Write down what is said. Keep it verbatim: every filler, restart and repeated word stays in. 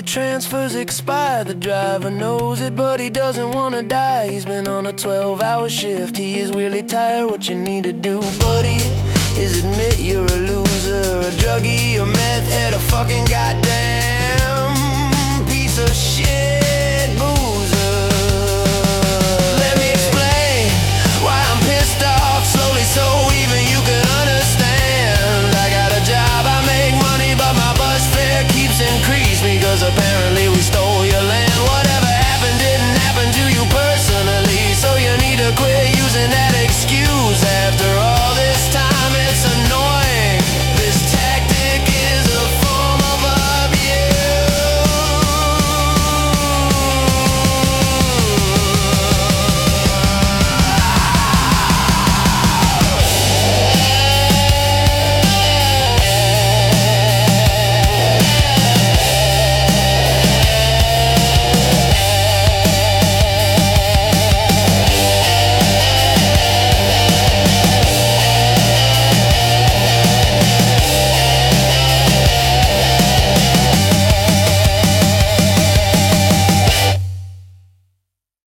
transfers expire. The driver knows it, but he doesn't wanna die. He's been on a twelve hour shift, he is really tired. What you need to do, buddy, is admit you're a loser, a druggie, a meth head, a fucking goddamn piece of shit.